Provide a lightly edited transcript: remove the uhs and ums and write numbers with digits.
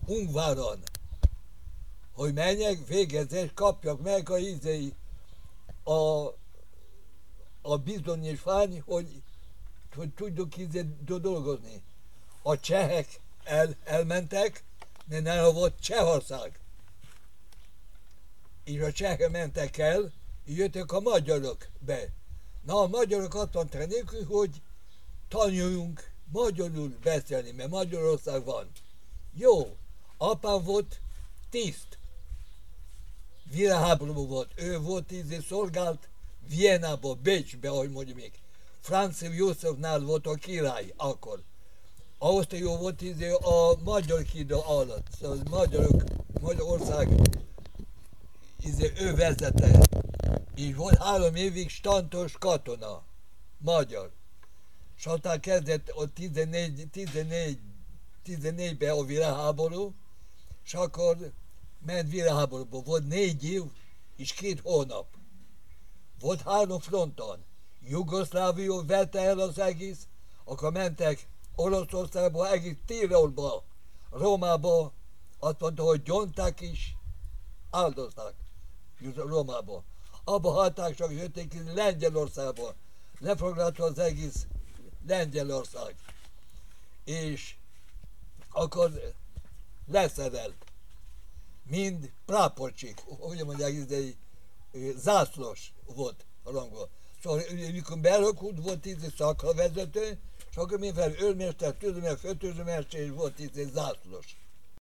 Ungváron, hogy menjek, végezés, kapjak meg a izei, a, a bizonyítvány, hogy tudjuk dolgozni. A csehek elmentek, mert nem volt Csehország. És a csehek mentek el, és jöttek a magyarok be. Na, a magyarok azt mondták nekünk, hogy tanuljunk magyarul beszélni, mert Magyarország van. Jó, apám volt tiszt. Világháború volt. Ő volt szolgált Viennába, Bécsbe, ahogy mondjuk még. Franz Józsefnál volt a király akkor. Ausztria volt a magyar hída alatt. Szóval Magyarország ő vezette. És volt 3 évig stantos katona. Magyar. És aztán kezdett a 14-ben a világháború, és akkor ment világháborúba. Volt 4 év és 2 hónap. Volt 3 fronton. Jugoszlávia vette el az egész, akkor mentek Oroszországba, egész Tirolba, Rómába, azt mondta, hogy gyonták is, áldozták Rómába. Abba hagyták, csak jöttek Lengyelországba. Lefoglalta az egész Lengyelország. És akkor leszerelt. Mind práporcsik, hogy mondják, zászlós volt a rangban. Szóval mikor berakult, volt szakhavezető, és akkor mivel őrmester, tűzmester, főtűzmester, és volt zászlós.